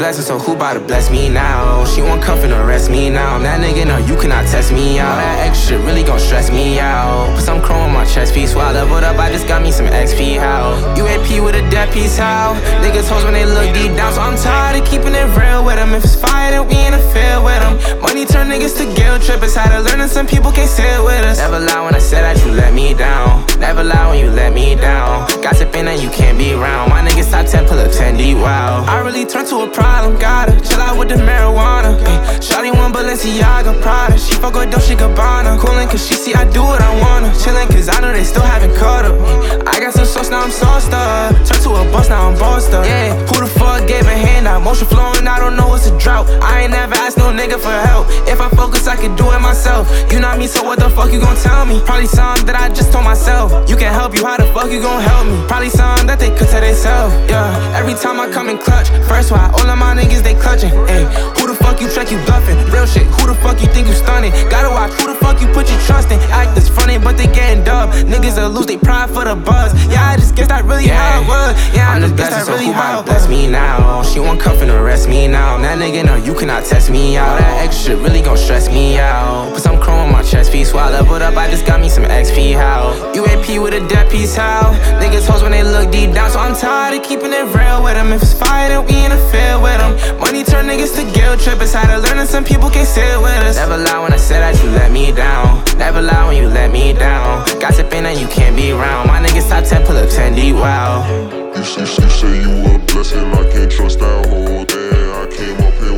blessing, so who bout to bless me now? She won't cuff and arrest me now. I'm that nigga, no, you cannot test me out. That extra shit really gon' stress me out. Put some chrome on my chest piece, while I leveled up, I just got me some XP, how? UAP with a dead piece, how? Niggas hoes when they look deep down, so I'm tired of keeping it real with them. If it's fire, then we in the field with them. Money turn niggas to guilt trippers, had to learn that some people can't sit with us. Never lie when I said that you let me down. Never lie when you let me down. Gossiping and you can't be round. My niggas top 10, pull up 10 deep, wow. I really turned to a problem, gotta chill out with the marijuana. Shawty want Balenciaga, Prada. She fuck with Dolce Gabbana. Coolin' cause she see I do what I wanna. Chillin' cause I know they still haven't caught up. I got some sauce, now I'm sauced up. Turned to a boss, now I'm bossed up. Yeah, who the fuck gave a handout? Motion flowing, I don't know what's a drought. I ain't never asked no nigga for help. If I focus, I can do it myself. You not me, so what the fuck you gon' tell me? Probably something that I just told myself. You can't help you, how the fuck you gon' help me? Probably something that they could tell themselves. Yeah, every time I come in clutch, first why all of my niggas they clutching. Ayy, who the fuck you track, you bluffing? Real shit, who the fuck you think you stunning? Gotta watch who the fuck you put your trust in. Act this funny, but they getting dubbed. Niggas will lose they pride for the buzz. Yeah, I just guess that really how it was. Yeah, I'm the best, so who bout to bless me now? She won't cuff and arrest me now. That nigga, no, you cannot test me out. That extra shit really gon' stress me out. Put some chrome on my chest piece, while I leveled up, I just got me some XP, how? UAP with a dead piece, how? Niggas hoes when they look deep down, so I'm tired of keeping it real with them. If it's fire, then we in the field with them. Money turn niggas to guilt trippers, had to learn that some people can't sit with us. Never lie when I said that you let me down. Never lie when you let me down. Gossiping and you can't be round. My niggas top 10, pull up 10 deep, wow. You say you a blessing, I can't trust that whole thing. I came up here